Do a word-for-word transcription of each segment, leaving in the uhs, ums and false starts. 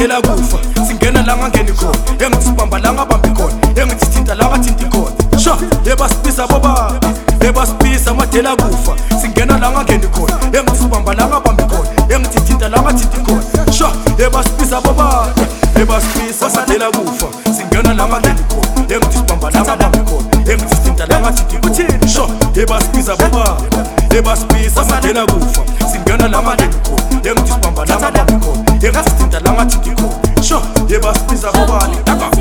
mathela kufa singena la ngangeni khona engithi sibamba la ngabambi khona engithi thinta la ngathinti khona sha ebasipisa boba ebasipisa mathela kufa singena la ngangeni khona engithi sibamba la ngabambi khona engithi thinta la ngathinti khona sha ebasipisa boba ebasipisa mathela kufa singena la ngangeni khona engithi sibamba la ngabambi khona engithi thinta la ngathinti khona sha ebasipisa boba ebasipisa mathela kufa singena la ngangeni khona engithi sibamba la ngabambi khona engithi thinta la ngathinti khona sha ebasipisa boba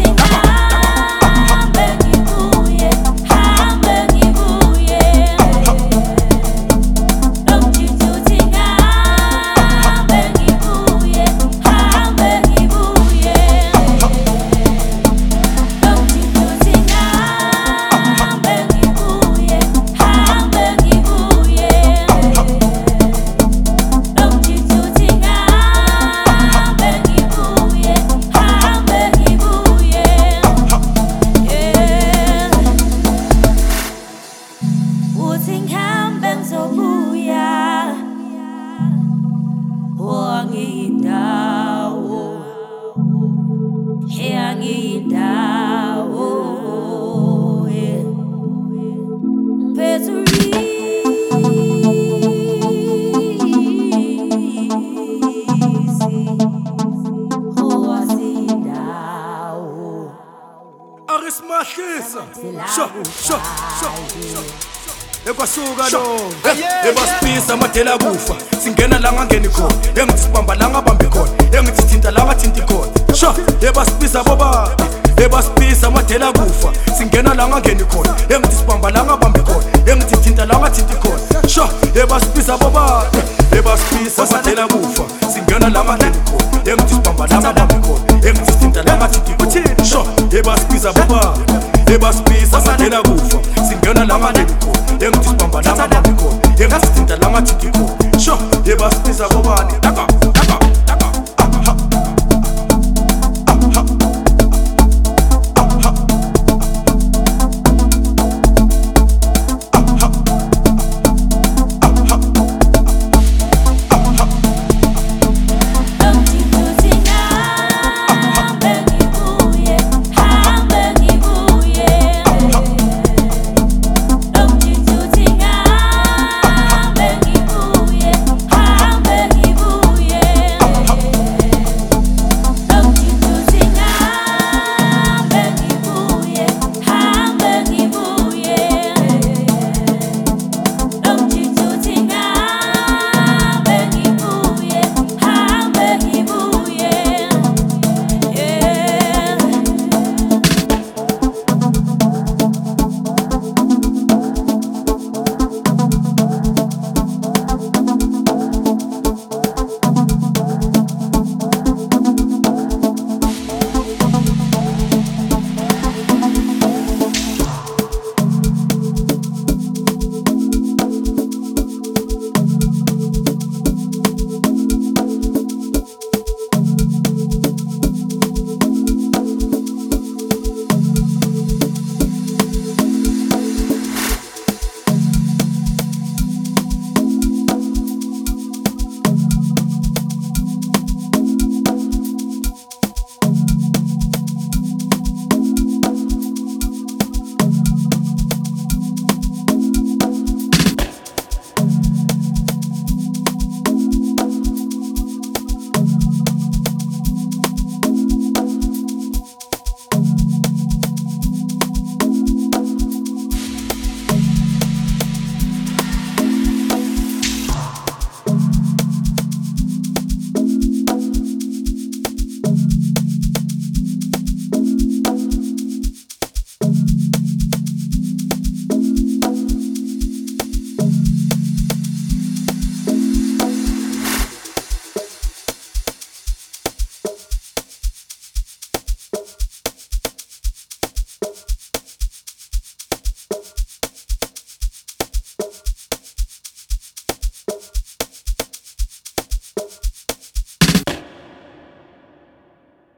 Arismahlisa sho sho sho ekwasuka lo ebasipisa mathela kufa singena la ngangeni khona engithi sibamba la ngabambi khona engithi thinta la ngathinti khona sho ebasipisa boba ebasipisa mathela kufa singena la ngangeni khona engithi sibamba la ngabambi khona engithi thinta la ngathinti khona sho ebasipisa boba ebasipisa mathela kufa singena la ngangeni khona engithi sibamba la ngabambi khona engithi thinta la ngathinti khona sho ebasipisa boba